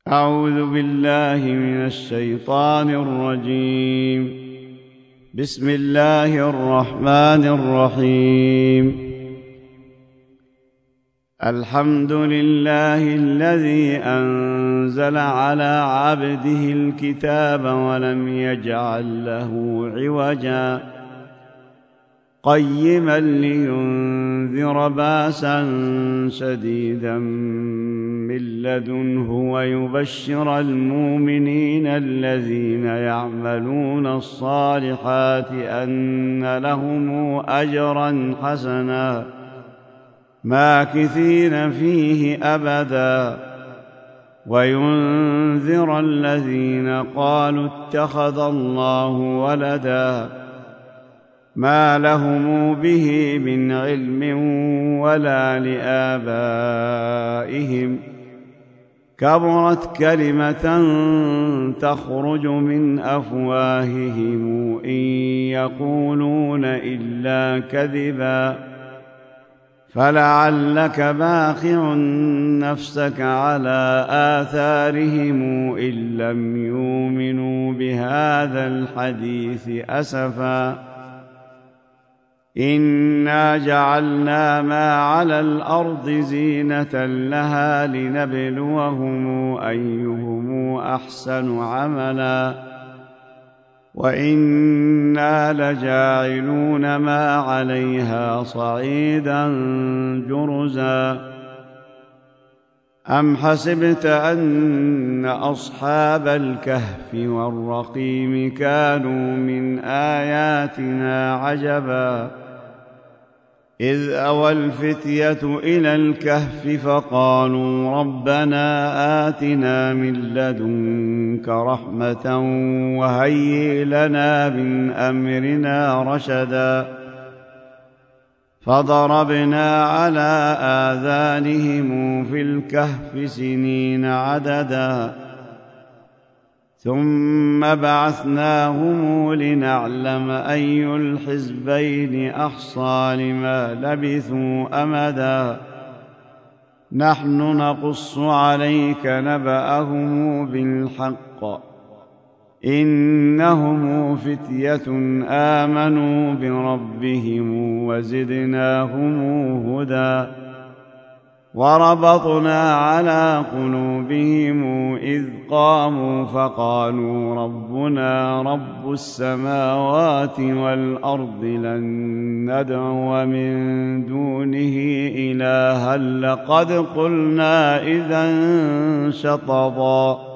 أعوذ بالله من الشيطان الرجيم. بسم الله الرحمن الرحيم. الحمد لله الذي أنزل على عبده الكتاب ولم يجعل له عوجا قيما لينذر باسا شديدا من لدنه ويبشر المؤمنين الذين يعملون الصالحات أن لهم أجرا حسنا ماكثين فيه أبدا وينذر الذين قالوا اتخذ الله ولدا ما لهم به من علم ولا لآبائهم كبرت كلمة تخرج من أفواههم إن يقولون إلا كذبا فلعلك باخع نفسك على آثارهم إن لم يؤمنوا بهذا الحديث أسفا إنا جعلنا ما على الأرض زينة لها لنبلوهم أيهم أحسن عملا وإنا لجاعلون ما عليها صعيدا جرزا أم حسبت أن أصحاب الكهف والرقيم كانوا من آياتنا عجبا إذ أوى الفتية إلى الكهف فقالوا ربنا آتنا من لدنك رحمة وهيئ لنا من أمرنا رشدا فضربنا على آذانهم في الكهف سنين عددا ثم بعثناهم لنعلم أي الحزبين أحصى لما لبثوا أمدا نحن نقص عليك نبأهم بالحق إنهم فتية آمنوا بربهم وزدناهم هدى وربطنا على قلوبهم إذ قاموا فقالوا ربنا رب السماوات والأرض لن ندعو من دونه إلها لقد قلنا إذا شططا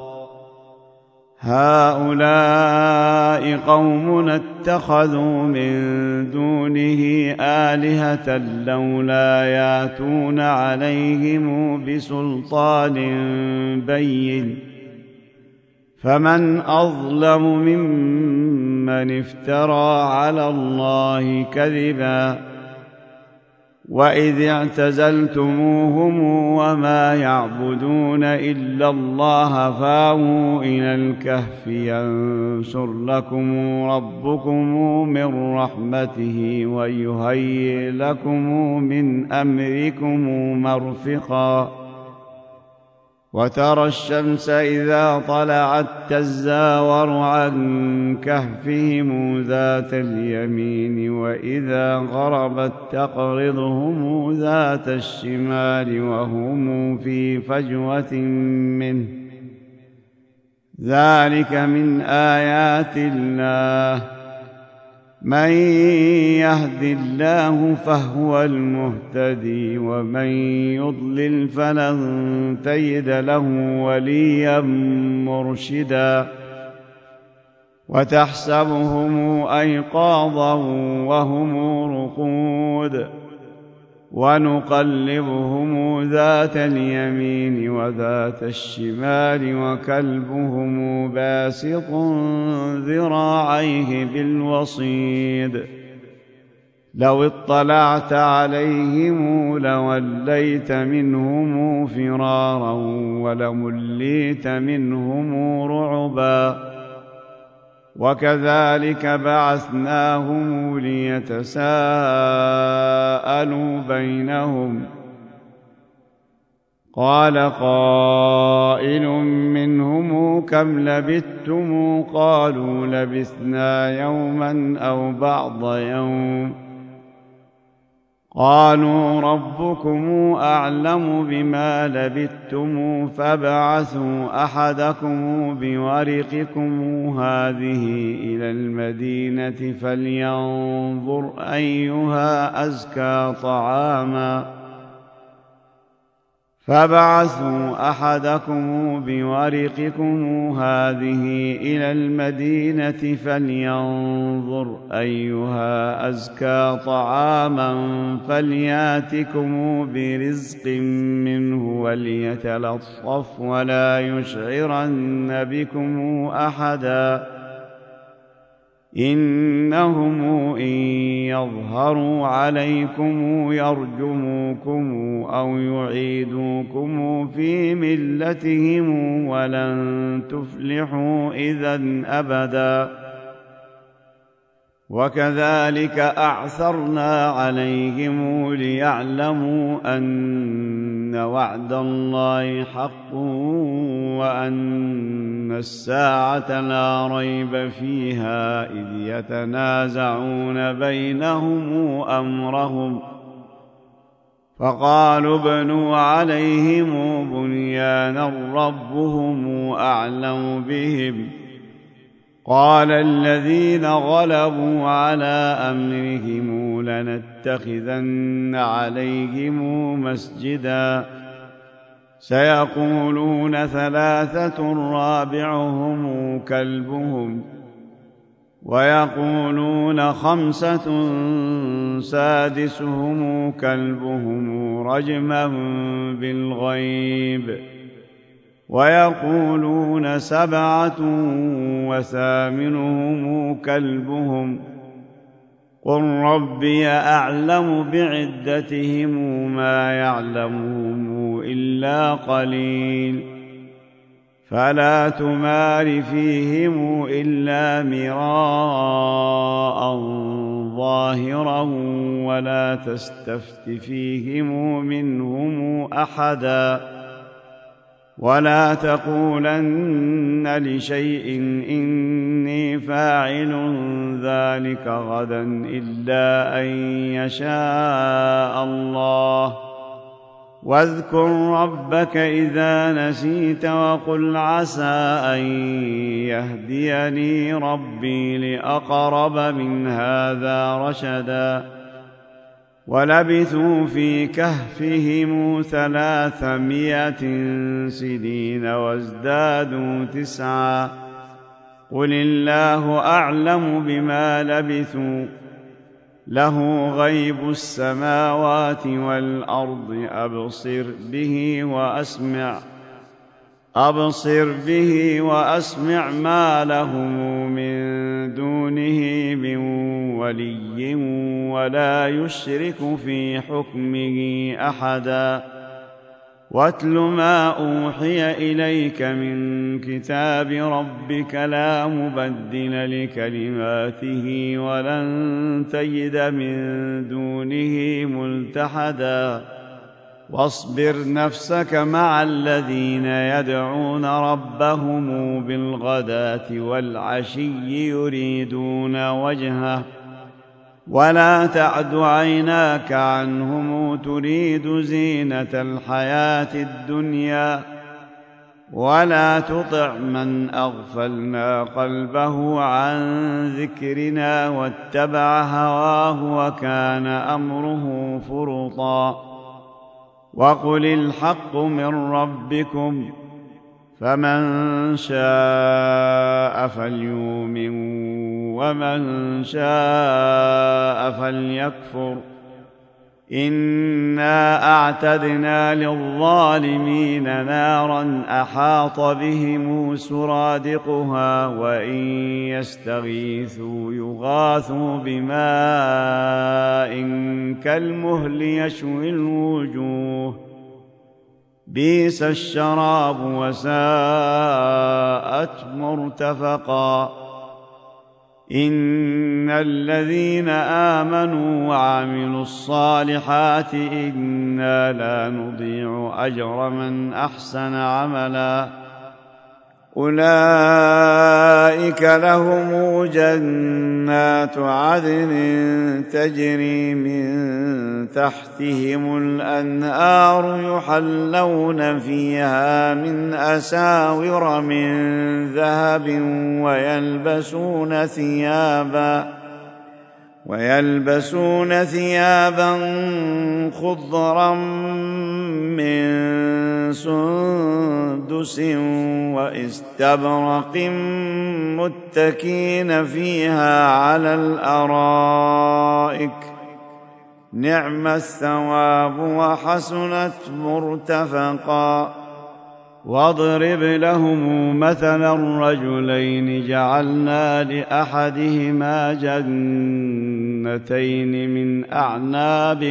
هؤلاء قومنا اتخذوا من دونه آلهة لولا ياتون عليهم بسلطان بين فمن أظلم ممن افترى على الله كذبا وإذ اعتزلتموهم وما يعبدون إلا الله فاووا إلى الكهف ينشر لكم ربكم من رحمته ويهيئ لكم من أمركم مرفقا وترى الشمس إذا طلعت تزاور عن كهفهم ذات اليمين وإذا غربت تقرضهم ذات الشمال وهم في فجوة منه ذلك من آيات الله من يهد الله فهو المهتدي ومن يضلل فلن تجد له وليا مرشدا وتحسبهم أيقاظا وهم رقود ونقلبهم ذات اليمين وذات الشمال وكلبهم باسط ذراعيه بالوصيد لو اطلعت عليهم لوليت منهم فرارا ولمليت منهم رعبا وكذلك بعثناهم ليتساءلوا بينهم قال قائل كم لبثتم قالوا لبثنا يوما أو بعض يوم قالوا ربكم أعلم بما لبثتم فابعثوا أحدكم بورقكم هذه إلى المدينة فلينظر أيها أزكى طعاما فابعثوا أحدكم بورقكم هذه إلى المدينة فلينظر أيها أزكى طعاما فلياتكم برزق منه وليتلطف ولا يشعرن بكم أحدا إنهم إن يظهروا عليكم يرجموكم أو يعيدوكم في ملتهم ولن تفلحوا إذن أبدا وكذلك أعثرنا عليهم ليعلموا أن وعد الله حق وأن الساعة لا ريب فيها إذ يتنازعون بينهم أمرهم فقالوا ابنوا عليهم بنيانا ربهم أعلم بهم قال الذين غلبوا على أمرهم لنتخذن عليهم مسجدا سيقولون ثلاثة رابعهم كلبهم ويقولون خمسة سادسهم كلبهم رجما بالغيب ويقولون سبعة وثامنهم كلبهم قل ربي أعلم بعدتهم ما يعلمهم إلا قليل فلا تمار فيهم إلا مراء ظاهرا ولا تستفت فيهم منهم أحدا ولا تقولن لشيء إني فاعل ذلك غدا إلا أن يشاء الله واذكر ربك إذا نسيت وقل عسى أن يهديني ربي لأقرب من هذا رشدا ولبثوا في كهفهم 300 سنين وازدادوا 9 قل الله أعلم بما لبثوا له غيب السماوات والأرض أبصر به وأسمع ما لهم من دونه من ولي ولا يشرك في حكمه أحدا واتل ما أوحي إليك من كتاب ربك لا مبدل لكلماته ولن تجد من دونه ملتحدا واصبر نفسك مع الذين يدعون ربهم بالغداة والعشي يريدون وجهه ولا تعد عيناك عنهم تريد زينة الحياة الدنيا ولا تطع من أغفلنا قلبه عن ذكرنا واتبع هواه وكان أمره فرطا وقل الحق من ربكم فمن شاء فليؤمن ومن شاء فليكفر إنا أعتدنا للظالمين نارا أحاط بهم سرادقها وإن يستغيثوا يغاثوا بماء كالمهل يشوي الوجوه بئس الشراب وساءت مرتفقا إن الذين آمنوا وعملوا الصالحات إنا لا نضيع أجر من أحسن عملا أولئك لهم جنات عدن تجري من تحتهم الأنهار يحلون فيها من أساور من ذهب ويلبسون ثيابا خضرا من سندس واستبرق متكين فيها على الأرائك نعم الثواب وحسنت مرتفقا. واضرب لهم مثلا رجلين جعلنا لأحدهما جنتين من أعناب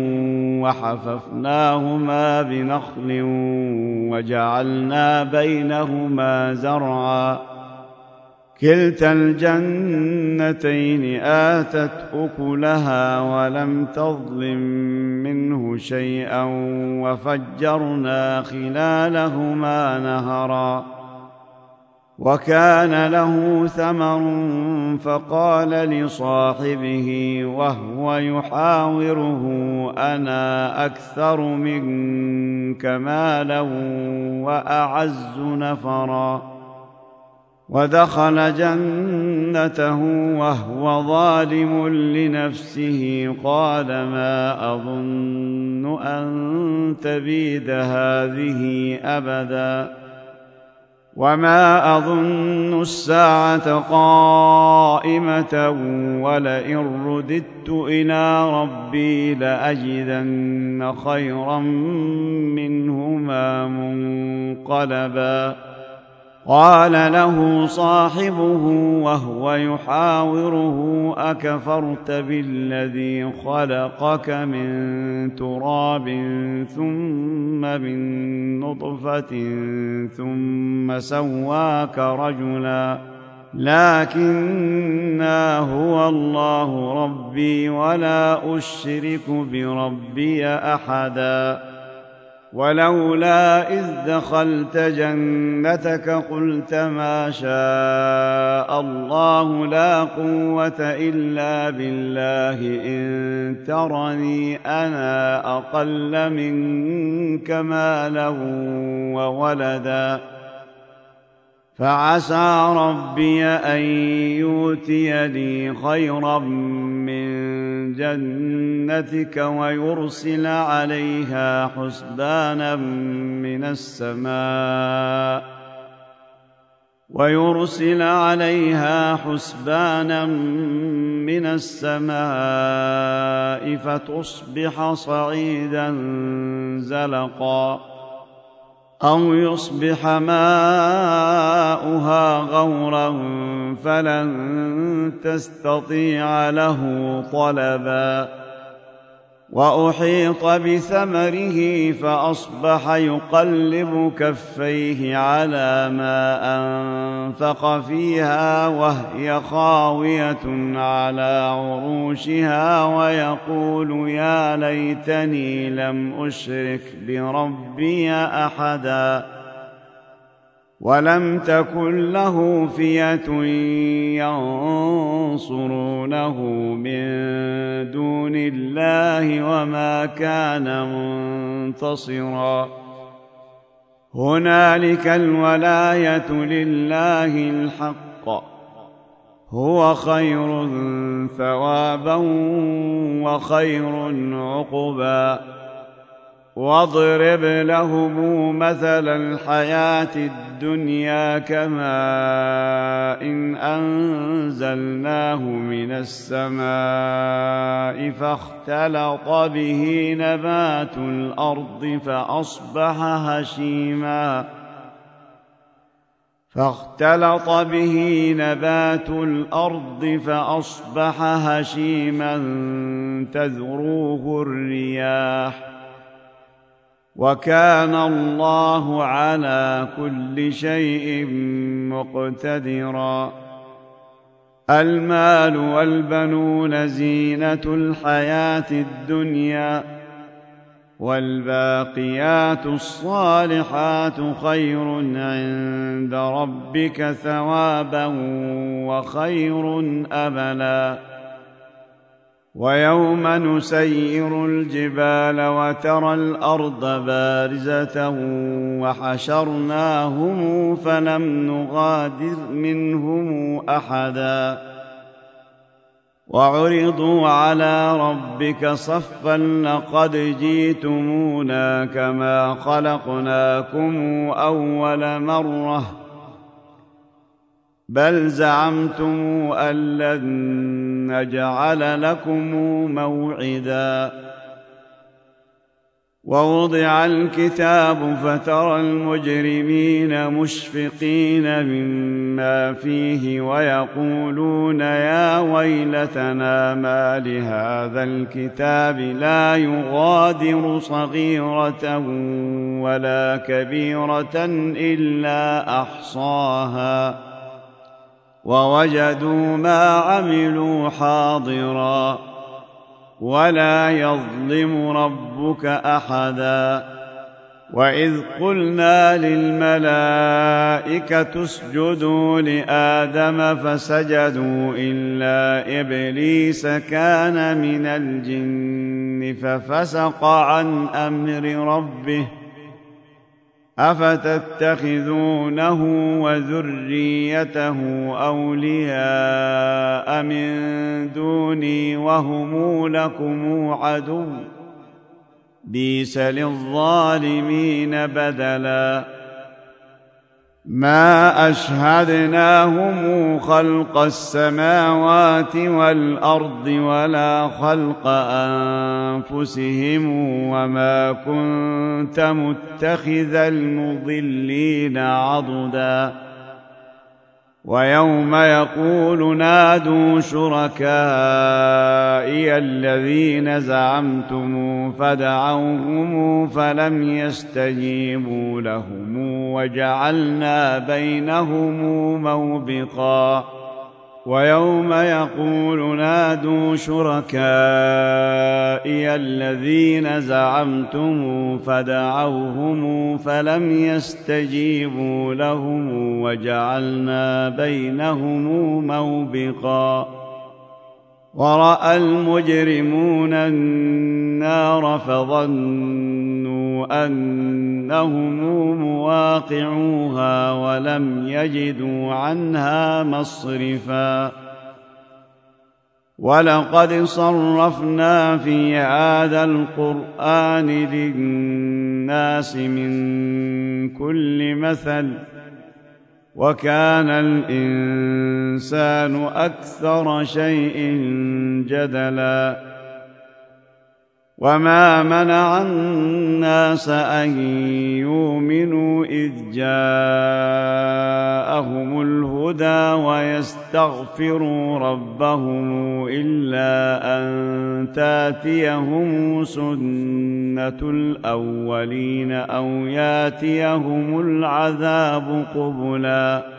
وحففناهما بنخل وجعلنا بينهما زرعا كلتا الجنتين آتت أكلها ولم تظلم منه شيئا وفجرنا خلالهما نهرا. وكان له ثمر فقال لصاحبه وهو يحاوره أنا أكثر منك مالا وأعز نفرا. ودخل جنته وهو ظالم لنفسه قال ما أظن أن تبيد هذه أبدا وما أظن الساعة قائمة ولئن رددت إلى ربي لأجدن خيرا منهما منقلبا. قال له صاحبه وهو يحاوره أكفرت بالذي خلقك من تراب ثم من نطفة ثم سواك رجلا لكن هو الله ربي ولا أشرك بربي أحدا. ولولا إذ دخلت جنتك قلت ما شاء الله لا قوة إلا بالله إن ترني أنا أقل منك مالا وولدا فعسى ربي أن يؤتيني خيرا من جنتك ويرسل عليها حسبانا من السماء فتصبح صعيدا زلقا أو يصبح ماؤها غورا فلن تستطيع له طلبا. وأحيط بثمره فأصبح يقلب كفيه على ما أنفق فيها وهي خاوية على عروشها ويقول يا ليتني لم أشرك بربي أحدا. ولم تكن له فئة ينصرونه من دون الله وما كان منتصرا. هنالك الولاية لله الحق هو خير ثوابا وخير عقبا. واضرب لهم مثل الحياة الدنيا كماء إن أنزلناه من السماء فاختلط به نبات الأرض فأصبح هشيما تذروه الرياح وكان الله على كل شيء مقتدرا. المال والبنون زينة الحياة الدنيا والباقيات الصالحات خير عند ربك ثوابا وخير أملا. ويوم نسير الجبال وترى الأرض بارزة وحشرناهم فلم نغادر منهم أحدا وعرضوا على ربك صفا لقد جئتمونا كما خلقناكم أول مرة بل زعمتم أن لن نجعل لكم موعدا. ووضع الكتاب فترى المجرمين مشفقين مما فيه ويقولون يا ويلتنا ما لهذا الكتاب لا يغادر صغيرة ولا كبيرة إلا أحصاها ووجدوا ما عملوا حاضرا ولا يظلم ربك أحدا. وإذ قلنا للملائكة اسجدوا لآدم فسجدوا إلا إبليس كان من الجن ففسق عن أمر ربه أفتتخذونه وذريته أولياء من دوني وهم لكم عدو بئس للظالمين بدلا. ما أشهدناهم خلق السماوات والأرض ولا خلق أنفسهم وما كنت متخذ المضلين عضدا. ويوم يقول نادوا شركائي الذين زعمتم فدعوهم فلم يستجيبوا لهم وجعلنا بينهم موبقا. ويوم يقول نادوا شركائي الذين زعمتم فدعوهم فلم يستجيبوا لهم وجعلنا بينهم موبقا. ورأى المجرمون النار فظنوا أنهم مواقعوها ولم يجدوا عنها مصرفا. ولقد صرفنا في هذا القرآن للناس من كل مثل وكان الإنسان أكثر شيء جدلا. وما منع الناس أن يؤمنوا إذ جاءهم الهدى ويستغفروا ربهم إلا أن تأتيهم سنة الأولين أو يأتيهم العذاب قبلا.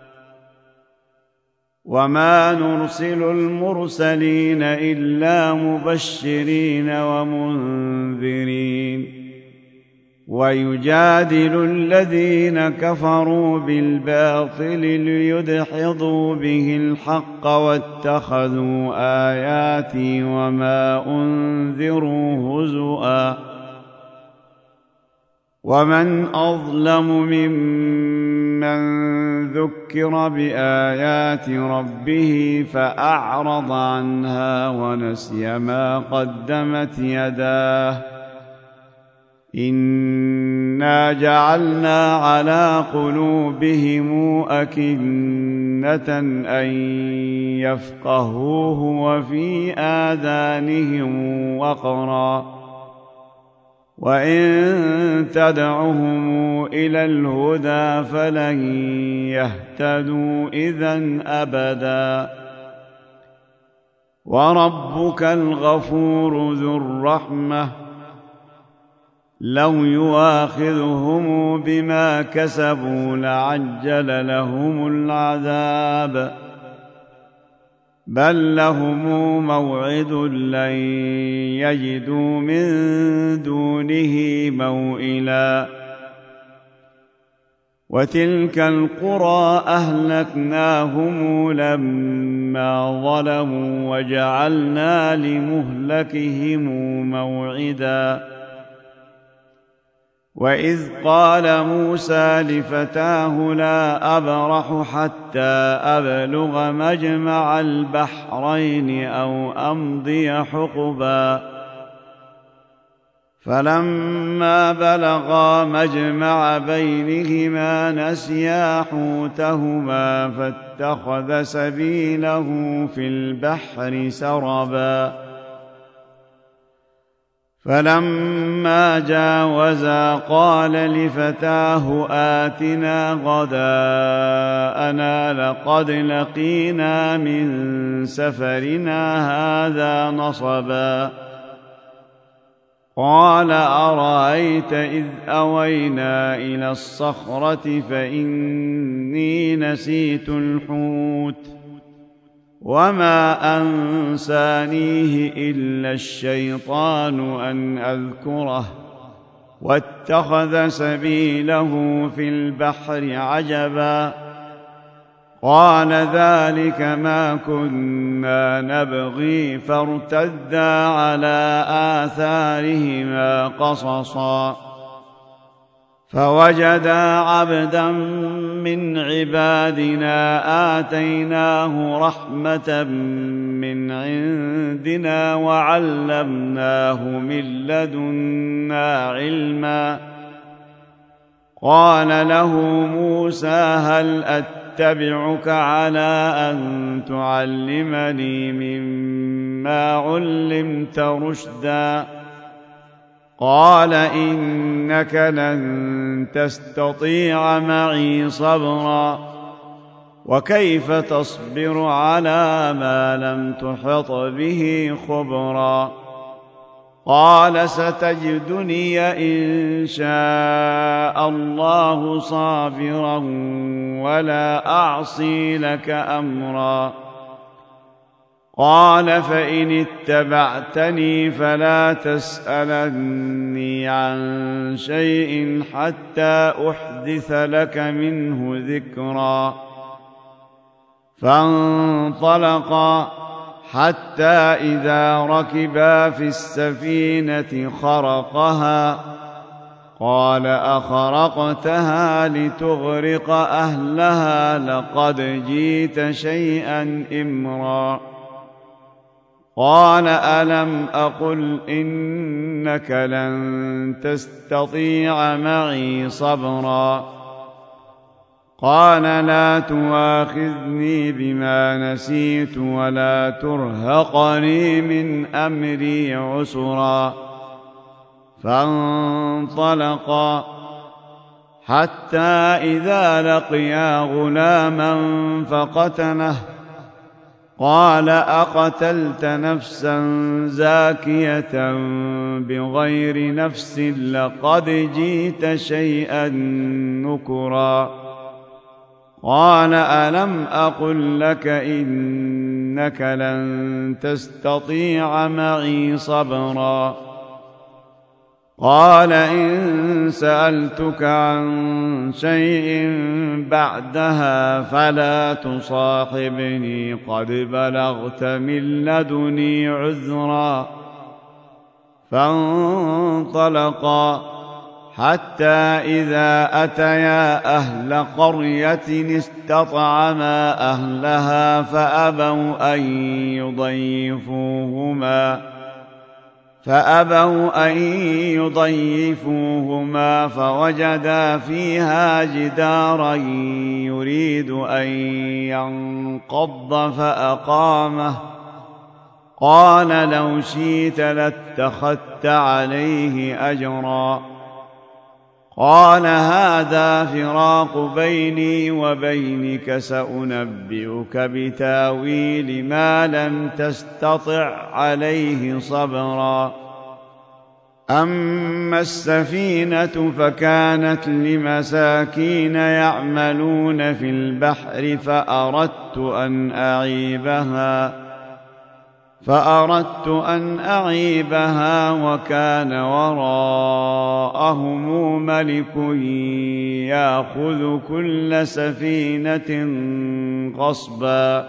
وما نرسل المرسلين إلا مبشرين ومنذرين ويجادل الذين كفروا بالباطل ليدحضوا به الحق واتخذوا آياتي وما أنذروا هزؤا. ومن أظلم ممن ذكر بآيات ربه فأعرض عنها ونسي ما قدمت يداه إنا جعلنا على قلوبهم أكنة أن يفقهوه وفي آذانهم وقرا وإن تدعهم إلى الهدى فلن يهتدوا إذن أبدا. وربك الغفور ذو الرحمة لو يؤاخذهم بما كسبوا لعجل لهم العذاب بل لهم موعد لن يجدوا من دونه موئلا وتلك القرى أهلكناهم لما ظلموا وجعلنا لمهلكهم موعدا وإذ قال موسى لفتاه لا أبرح حتى أبلغ مجمع البحرين أو أمضي حقبا فلما بلغا مجمع بينهما نسيا حوتهما فاتخذ سبيله في البحر سربا فلما جاوزا قال لفتاه آتنا غداءنا لقد لقينا من سفرنا هذا نصبا قال أرأيت إذ أوينا إلى الصخرة فإني نسيت الحوت وما أنسانيه إلا الشيطان أن أذكره واتخذ سبيله في البحر عجبا قال ذلك ما كنا نبغي فارتدا على آثارهما قصصا فوجدا عبدا من عبادنا آتيناه رحمة من عندنا وعلمناه من لدنا علما قال له موسى هل أتبعك على أن تعلمني مما علمت رشدا قال إنك لن تستطيع معي صبرا وكيف تصبر على ما لم تحط به خبرا قال ستجدني إن شاء الله صابرا ولا أعصي لك أمرا قال فإن اتبعتني فلا تسألني عن شيء حتى أحدث لك منه ذكرا فانطلقا حتى إذا ركبا في السفينة خرقها قال أخرقتها لتغرق أهلها لقد جئت شيئا إمرا قال ألم أقل إنك لن تستطيع معي صبرا قال لا تواخذني بما نسيت ولا ترهقني من أمري عسرا فانطلقا حتى إذا لقيا غلاما فقتله قال أقتلت نفسا زاكية بغير نفس لقد جئت شيئا نكرا قال ألم أقل لك إنك لن تستطيع معي صبرا قال إن سألتك عن شيء بعدها فلا تصاحبني قد بلغت من لدني عذرا فانطلقا حتى إذا أتيا أهل قرية استطعما أهلها فأبوا أن يضيفوهما فوجدا فيها جدارا يريد أن ينقض فأقامه قال لو شئت لاتخذت عليه أجرا قال هذا فراق بيني وبينك سأنبئك بتاويل ما لم تستطع عليه صبرا أما السفينة فكانت لمساكين يعملون في البحر فأردت أن أعيبها وكان وراءهم ملك يأخذ كل سفينة غصبا.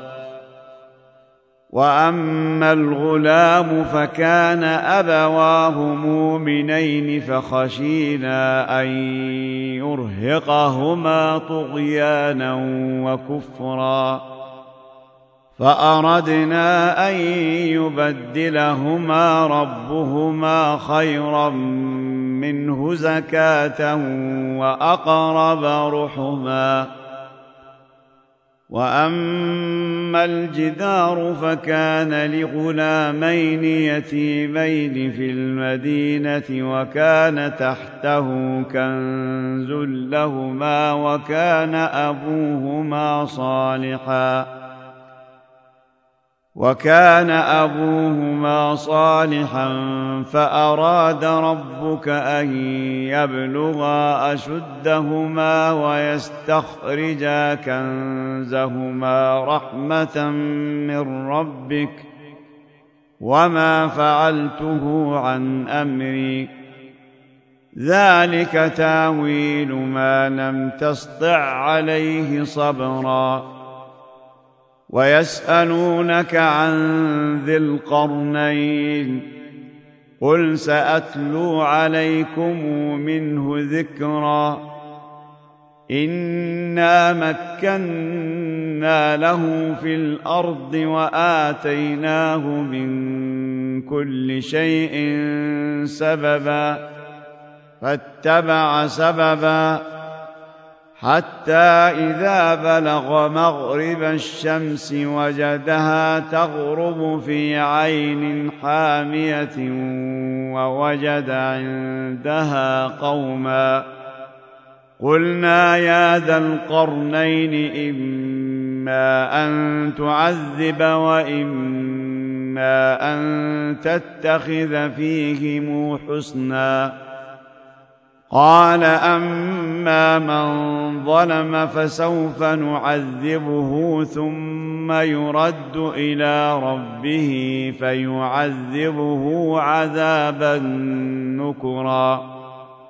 وأما الغلام فكان أبواه مؤمنين فخشينا أن يرهقهما طغيانا وكفرا فأردنا أن يبدلهما ربهما خيرا منه زكاة وأقرب رحما. وأما الجدار فكان لغلامين يتيمين في المدينة وكان تحته كنز لهما وكان أبوهما صالحا فأراد ربك أن يبلغا أشدهما ويستخرجا كنزهما رحمة من ربك وما فعلته عن أمري ذلك تاويل ما لم تسطع عليه صبرا. ويسألونك عن ذي القرنين قل سأتلو عليكم منه ذكرا. إنا مكنا له في الأرض وآتيناه من كل شيء سببا فاتبع سببا حتى إذا بلغ مغرب الشمس وجدها تغرب في عين حامية ووجد عندها قوما قلنا يا ذا القرنين إما أن تعذب وإما أن تتخذ فيهم حسنا. قال أما من ظلم فسوف نعذبه ثم يرد إلى ربه فيعذبه عذابا نكرا.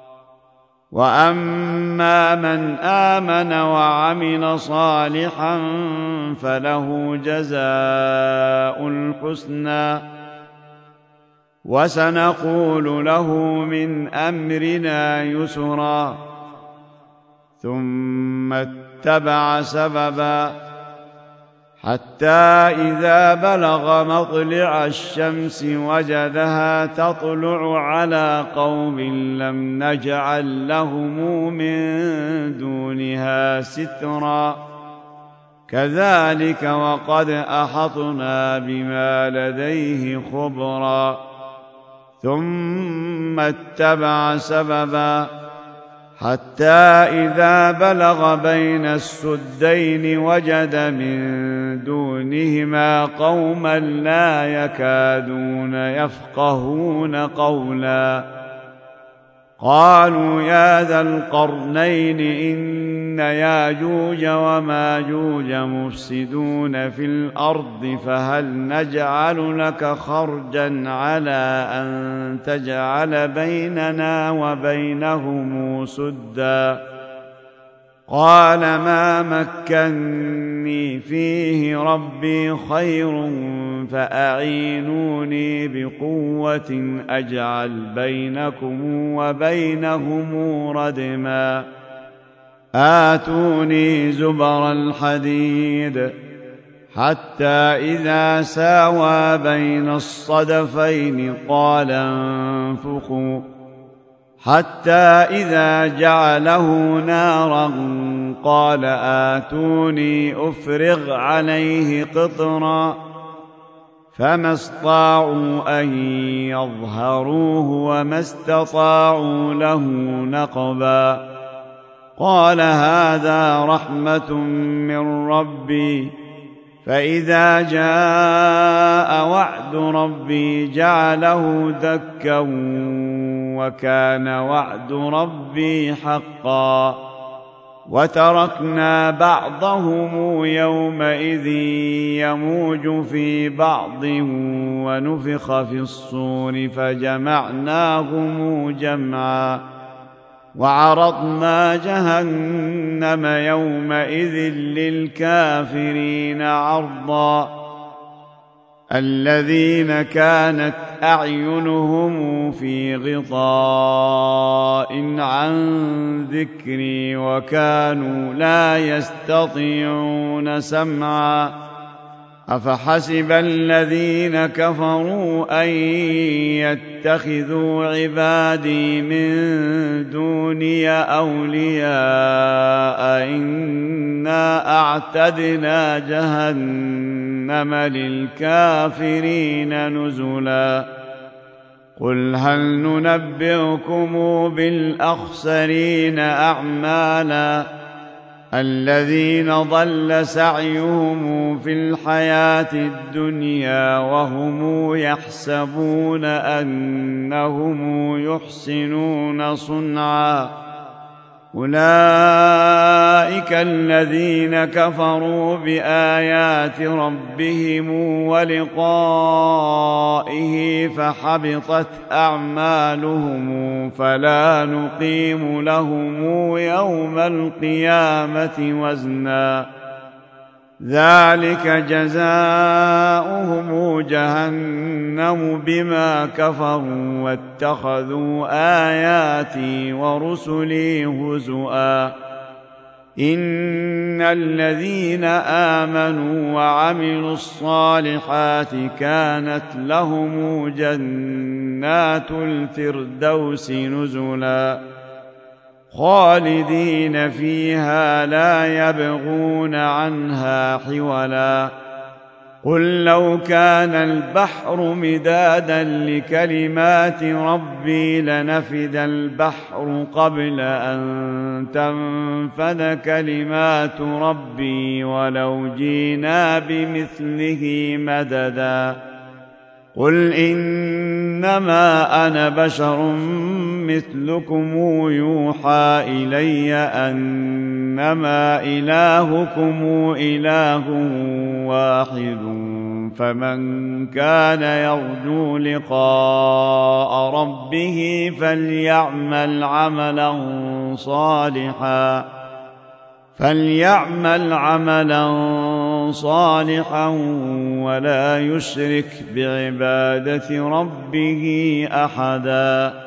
وأما من آمن وعمل صالحا فله جزاء الحسنى وسنقول له من أمرنا يسرا. ثم اتبع سببا حتى إذا بلغ مطلع الشمس وجدها تطلع على قوم لم نجعل لهم من دونها سترا كذلك وقد أحطنا بما لديه خبرا. ثم اتبع سببا حتى إذا بلغ بين السدين وجد من دونهما قوما لا يكادون يفقهون قولا قالوا يا ذا القرنين إن ياجوج وماجوج مفسدون في الأرض فهل نجعل لك خرجا على أن تجعل بيننا وبينهم سدا. قال ما مكني فيه ربي خير فأعينوني بقوة أجعل بينكم وبينهم ردما. آتوني زبر الحديد حتى إذا ساوى بين الصدفين قال انفخوا حتى إذا جعله نارا قال آتوني أفرغ عليه قطرا فما استطاعوا أن يظهروه وما استطاعوا له نقبا. قال هذا رحمة من ربي فإذا جاء وعد ربي جعله دكا وكان وعد ربي حقا وتركنا بعضهم يومئذ يموج في بعض ونفخ في الصور فجمعناهم جمعا وعرضنا جهنم يومئذ للكافرين عرضا الذين كانت أعينهم في غطاء عن ذكري وكانوا لا يستطيعون سمعا أفحسب الذين كفروا أن يتخذوا عبادي من دوني أولياء إنا أعتدنا جهنم للكافرين نزلا قل هل ننبئكم بالأخسرين أعمالا الذين ضل سعيهم في الحياة الدنيا وهم يحسبون أنهم يحسنون صنعا أولئك الذين كفروا بآيات ربهم ولقائه فحبطت أعمالهم فلا نقيم لهم يوم القيامة وزنا ذلك جزاؤهم جهنم بما كفروا واتخذوا آياتي ورسلي هزؤا إن الذين آمنوا وعملوا الصالحات كانت لهم جنات الفردوس نزلا خالدين فيها لا يبغون عنها حولا قل لو كان البحر مدادا لكلمات ربي لنفد البحر قبل أن تنفد كلمات ربي ولو جينا بمثله مددا قل إنما أنا بشر مثلكم يوحى إلي أنما إلهكم إله واحد فمن كان يرجو لقاء ربه فليعمل عملا صالحا ولا يشرك بعبادة ربه أحدا